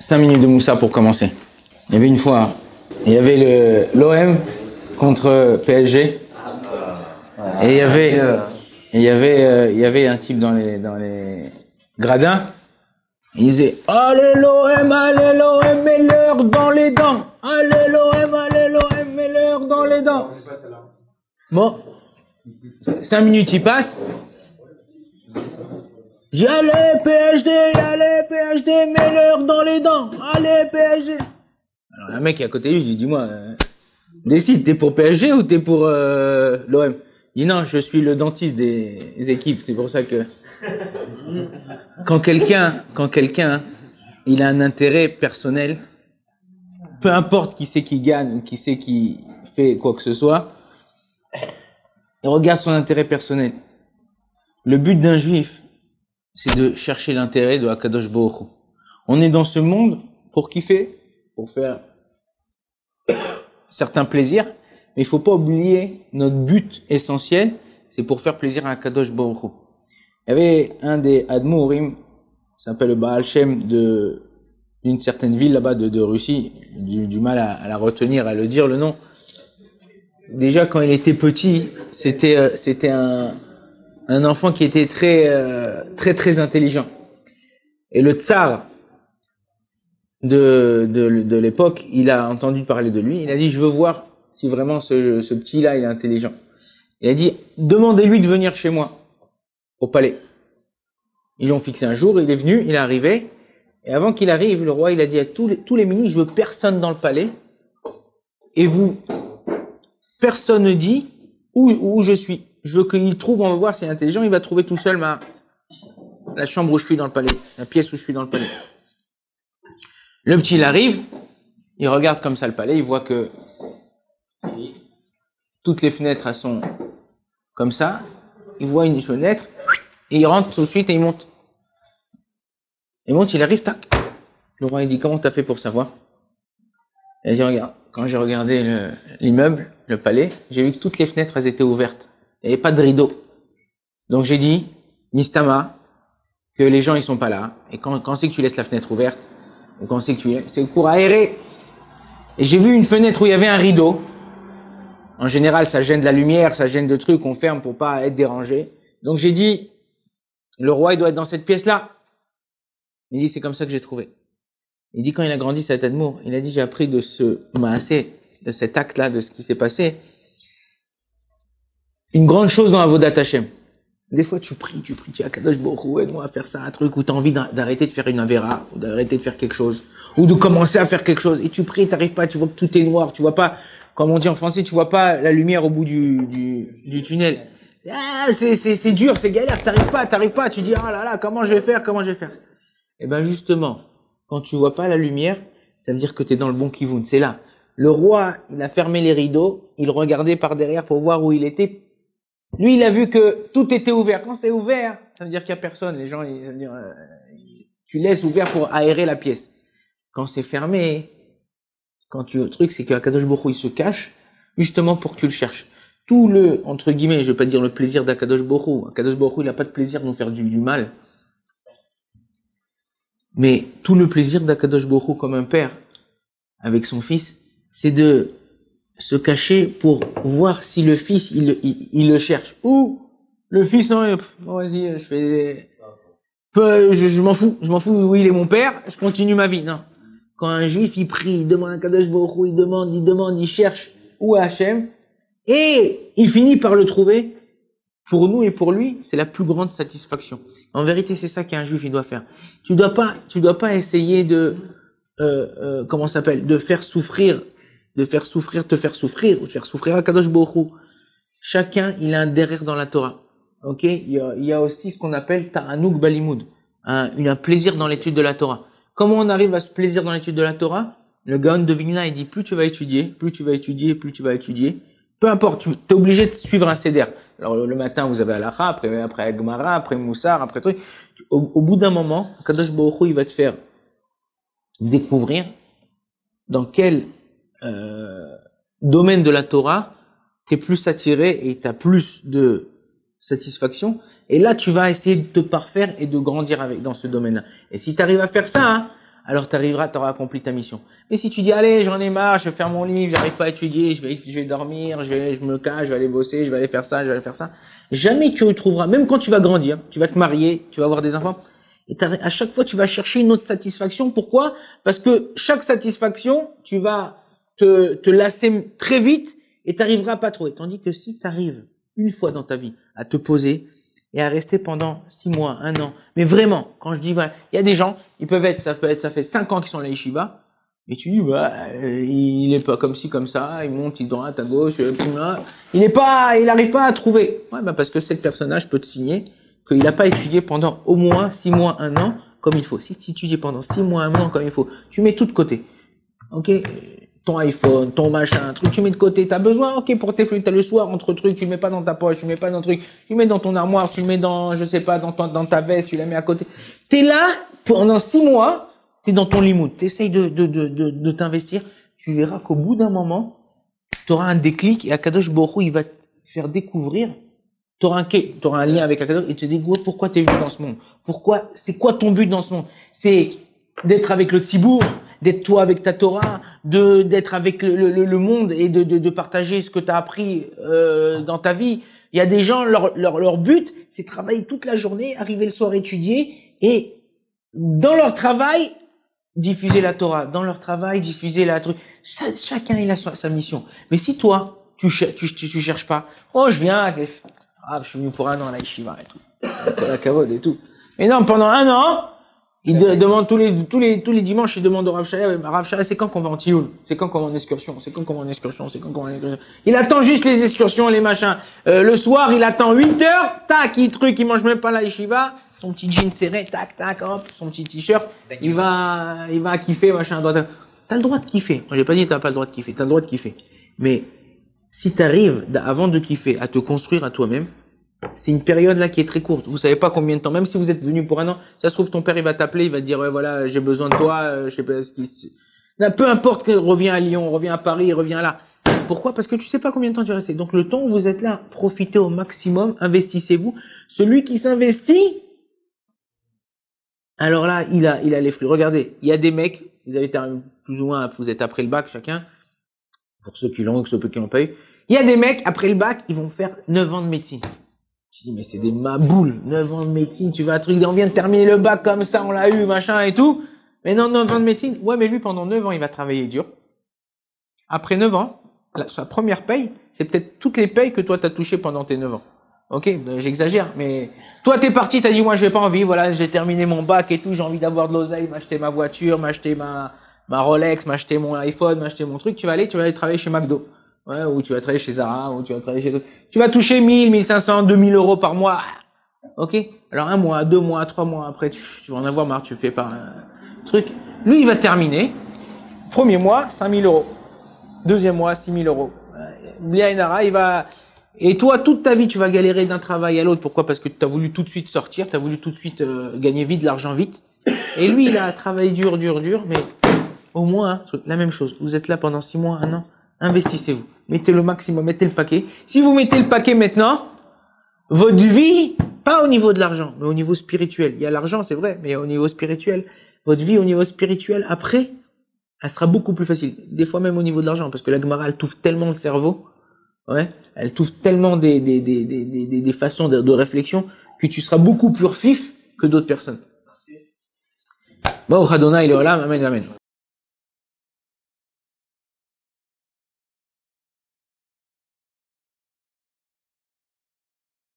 5 minutes de Moussa pour commencer. Il y avait une fois, il y avait l'OM contre PSG. Et il y avait un type dans les gradins. Il disait allez l'OM, mets-leur dans les dents. Allez l'OM, mets-leur dans les dents. Bon, 5 minutes y passent. J'ai allez PHD, mets-leur dans les dents. Allez PSG. Alors un mec qui est à côté de lui, il dit dis-moi, décide, t'es pour PSG ou t'es pour l'OM? Il dit non, je suis le dentiste des équipes, c'est pour ça que quand quelqu'un il a un intérêt personnel, peu importe qui c'est qui gagne ou qui c'est qui fait quoi que ce soit, il regarde son intérêt personnel. Le but d'un juif, c'est de chercher l'intérêt de Akadosh Baruch Hu. On est dans ce monde pour kiffer, pour faire certains plaisirs, mais il faut pas oublier notre but essentiel, c'est pour faire plaisir à Akadosh Baruch Hu. Il y avait un des Admourim, s'appelle le Baal Shem d'une certaine ville là-bas de Russie, du mal à la retenir, à le dire le nom. Déjà quand il était petit, c'était un enfant qui était très intelligent. Et le tsar de l'époque, il a entendu parler de lui, il a dit je veux voir si vraiment ce petit-là il est intelligent. Il a dit demandez-lui de venir chez moi au palais. Ils l'ont fixé un jour, il est venu, il est arrivé, et avant qu'il arrive, le roi il a dit à tous les ministres je veux personne dans le palais, et vous, personne ne dit où je suis. Je veux qu'il trouve, on va voir s'il est intelligent, il va trouver tout seul la chambre où je suis dans le palais, la pièce où je suis dans le palais. Le petit, il arrive, il regarde comme ça le palais, il voit que toutes les fenêtres, elles sont comme ça, il voit une fenêtre, et il rentre tout de suite et il monte. Il monte, il arrive, tac. Le roi, il dit, comment t'as fait pour savoir? Il dit, regarde, quand j'ai regardé l'immeuble, le palais, j'ai vu que toutes les fenêtres, elles étaient ouvertes. Il n'y avait pas de rideau. Donc j'ai dit, Nistama, que les gens ils sont pas là. Et quand c'est que tu laisses la fenêtre ouverte, ou quand c'est que c'est pour aérer. Et j'ai vu une fenêtre où il y avait un rideau. En général, ça gêne de la lumière, ça gêne de trucs, on ferme pour pas être dérangé. Donc j'ai dit, le roi il doit être dans cette pièce-là. Il dit, c'est comme ça que j'ai trouvé. Il dit, quand il a grandi cet Admour, il a dit, j'ai appris de de cet acte-là, de ce qui s'est passé, une grande chose dans Avodat Hashem. Des fois, tu pries, tu dis, Akadosh Baruch Hu, aide-moi à faire ça, un truc où tu as envie d'arrêter de faire une avéra, ou d'arrêter de faire quelque chose, ou de commencer à faire quelque chose, et tu pries, t'arrives pas, tu vois que tout est noir, tu vois pas, comme on dit en français, tu vois pas la lumière au bout du tunnel. Ah, c'est dur, c'est galère, t'arrives pas, tu dis, ah là là, comment je vais faire? Eh ben, justement, quand tu vois pas la lumière, ça veut dire que tu es dans le bon kivoun, c'est là. Le roi, il a fermé les rideaux, il regardait par derrière pour voir où il était. Lui, il a vu que tout était ouvert. Quand c'est ouvert, ça veut dire qu'il y a personne. Les gens, ils vont dire, tu laisses ouvert pour aérer la pièce. Quand c'est fermé, le truc, c'est qu'Akadosh Baruch Hu, il se cache, justement pour que tu le cherches. Tout entre guillemets, je vais pas dire le plaisir d'Akadosh Baruch Hu. Akadosh Baruch Hu, il a pas de plaisir de nous faire du mal. Mais tout le plaisir d'Akadosh Baruch Hu comme un père, avec son fils, c'est de se cacher pour voir si le fils, il le cherche. Ou le fils, non, vas-y, je m'en fous où il est mon père, je continue ma vie. Non. Quand un juif, il prie, il demande à Kadosh Baruch Hu, il cherche où est Hachem, et il finit par le trouver. Pour nous et pour lui, c'est la plus grande satisfaction. En vérité, c'est ça qu'un juif, il doit faire. Tu dois pas essayer de te faire souffrir, ou de faire souffrir à Kadosh Baruch Hu. Chacun, il a un derrière dans la Torah. Ok? Il y a aussi ce qu'on appelle ta'anoug balimoud, un plaisir dans l'étude de la Torah. Comment on arrive à ce plaisir dans l'étude de la Torah? Le Gaon de Vilna, il dit, plus tu vas étudier, peu importe, tu es obligé de suivre un seder. Alors, le matin, vous avez Halakha, après Gemara, après Moussar, après truc. Au bout d'un moment, Kadosh Baruch Hu, il va te faire découvrir dans quel domaine de la Torah t'es plus attiré et t'as plus de satisfaction. Et là, tu vas essayer de te parfaire et de grandir dans ce domaine-là. Et si tu arrives à faire ça, alors tu arriveras, tu auras accompli ta mission. Mais si tu dis, allez, j'en ai marre, je vais faire mon livre, j'arrive pas à étudier, je vais dormir, je me cache, je vais aller bosser, je vais aller faire ça, je vais aller faire ça. Jamais tu retrouveras, même quand tu vas grandir, tu vas te marier, tu vas avoir des enfants, et à chaque fois, tu vas chercher une autre satisfaction. Pourquoi? Parce que chaque satisfaction, tu vas te lasser très vite et tu n'arriveras pas à trouver. Tandis que si tu arrives une fois dans ta vie à te poser et à rester pendant 6 mois, 1 an, mais vraiment, quand je dis, voilà, il y a des gens, ça fait 5 ans qu'ils sont à la yeshiva, et tu dis, il est pas comme ci, comme ça, il monte, il droite, à gauche, il n'arrive pas à trouver. Ouais, parce que cette personnage peut te signer qu'il n'a pas étudié pendant au moins 6 mois, 1 an, comme il faut. Si tu étudies pendant 6 mois, 1 an, comme il faut, tu mets tout de côté. Ok? Ton iPhone, ton machin, truc, tu mets de côté. T'as besoin, ok, pour tes fluides, t'as le soir, entre trucs, tu le mets pas dans ta poche, tu le mets pas dans le truc, tu le mets dans ton armoire, tu le mets dans, je sais pas, dans ta veste, tu la mets à côté. T'es là, pendant 6 mois, t'es dans ton limoud. T'essayes de t'investir. Tu verras qu'au bout d'un moment, t'auras un déclic et Akadosh Baruch Hu, il va te faire découvrir. T'auras un lien avec Akadosh et tu te dis, pourquoi t'es venu dans ce monde? Pourquoi, c'est quoi ton but dans ce monde? C'est d'être avec le tzibour, d'être toi avec ta Torah, d'être avec le monde et de partager ce que tu as appris dans ta vie. Il y a des gens, leur but, c'est travailler toute la journée, arriver le soir étudier et dans leur travail, diffuser la Torah. Dans leur travail, diffuser la truc. Chacun il a sa mission. Mais si toi, tu cherches pas, oh je viens, je suis venu pour 1 an à la yeshiva et tout, la kavod et tout. Mais non, pendant 1 an, il demande tous les dimanches, il demande au Rav Shaya, c'est quand qu'on va en Tioul? C'est quand qu'on va en excursion? C'est quand qu'on va en excursion? C'est quand qu'on va en excursion? Il attend juste les excursions, les machins. Le soir, il attend 8 heures, tac, il mange même pas la yeshiva, son petit jean serré, tac, tac, hop, son petit t-shirt, il va kiffer, machin, droite. T'as le droit de kiffer. Moi, j'ai pas dit que t'as pas le droit de kiffer, t'as le droit de kiffer. Mais, si t'arrives, avant de kiffer, à te construire à toi-même, c'est une période là qui est très courte. Vous savez pas combien de temps, même si vous êtes venu pour 1 an, ça se trouve ton père il va t'appeler, il va te dire ouais voilà j'ai besoin de toi, je sais pas ce qui là, peu importe que reviens à Lyon, reviens à Paris, reviens là. Pourquoi? Parce que tu sais pas combien de temps tu vas rester. Donc le temps où vous êtes là, profitez au maximum, investissez-vous. Celui qui s'investit, alors là il a les fruits. Regardez, il y a des mecs, vous avez plus ou moins, vous êtes après le bac chacun, pour ceux qui l'ont ou ceux qui l'ont pas eu. Il y a des mecs après le bac, ils vont faire 9 ans de médecine. Je dis, mais c'est des maboules, 9 ans de médecine, tu vas un truc, on vient de terminer le bac comme ça, on l'a eu, machin et tout. Mais non, 9 ans de médecine. Ouais, mais lui, pendant 9 ans, il va travailler dur. Après 9 ans, sa première paye, c'est peut-être toutes les payes que toi t'as touchées pendant tes 9 ans. Ok, j'exagère, mais toi t'es parti, t'as dit, moi j'ai pas envie, voilà, j'ai terminé mon bac et tout, j'ai envie d'avoir de l'oseille, m'acheter ma voiture, m'acheter ma Rolex, m'acheter mon iPhone, m'acheter mon truc, tu vas aller travailler chez McDo. Ouais, ou tu vas travailler chez Zara, ou tu vas travailler chez... Tu vas toucher 1000, 1500, 2000 euros par mois. Ok? Alors 1 mois, 2 mois, 3 mois après, tu vas en avoir marre, tu fais pas un truc. Lui, il va terminer. Premier mois, 5000 euros. Deuxième mois, 6000 euros. Bliainara, il va... Et toi, toute ta vie, tu vas galérer d'un travail à l'autre. Pourquoi? Parce que tu as voulu tout de suite sortir, tu as voulu tout de suite gagner vite, de l'argent vite. Et lui, il a travaillé dur, mais au moins, la même chose. Vous êtes là pendant 6 mois, 1 an. Investissez-vous. Mettez le maximum, mettez le paquet. Si vous mettez le paquet maintenant, votre vie, pas au niveau de l'argent, mais au niveau spirituel. Il y a l'argent, c'est vrai, mais au niveau spirituel. Votre vie au niveau spirituel, après, elle sera beaucoup plus facile. Des fois même au niveau de l'argent, parce que la Gemara, elle touche tellement le cerveau, ouais, elle touche tellement des façons de réflexion, que tu seras beaucoup plus fif que d'autres personnes. Bon, Hadona, il est là, amen, amen.